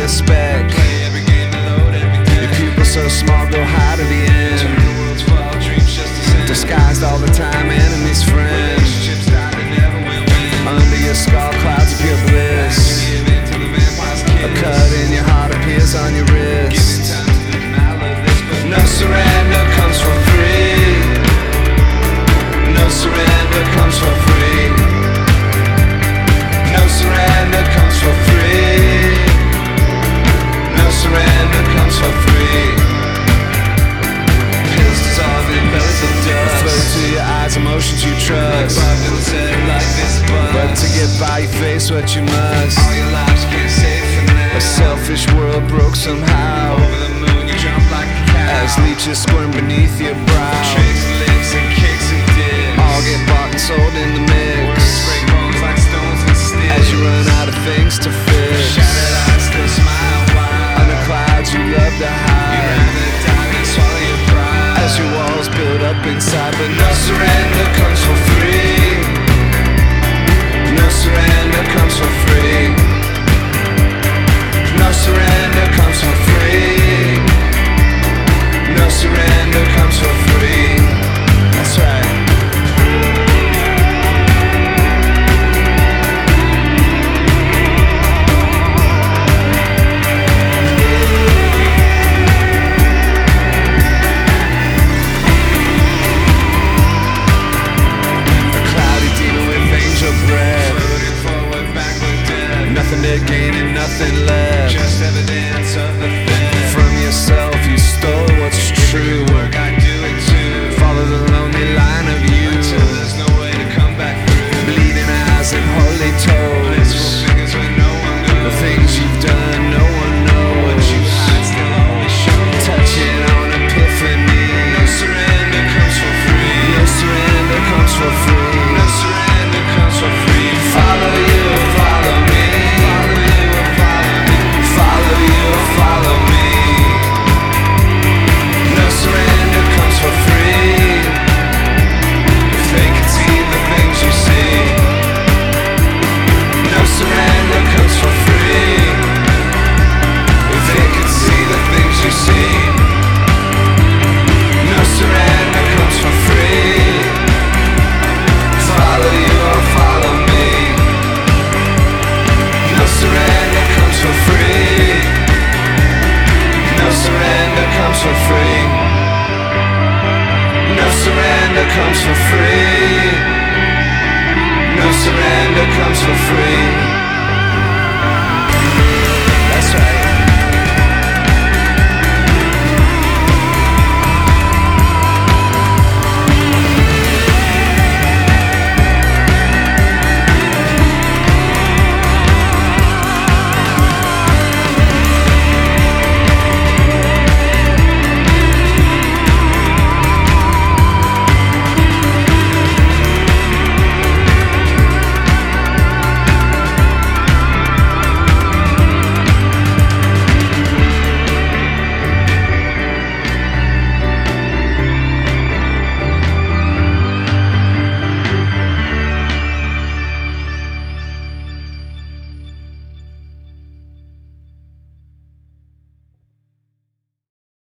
spec. Your pupils so small, go high to the end. Disguised all the time, enemies, friends. Under your skull, clouds of pure bliss. A cut in your heart appears on your wrist. No surrender comes for free. No surrender comes for free. No surrender comes for free. No surrender comes for free. Pills dissolve in bellies of dust. Flow to your eyes, emotions you trust. But to get by, you face what you must. All your lives can't save for now. A selfish world broke somehow. Over the moon you jump like a cow. As leeches squirm beneath your brow. Tricks, licks, and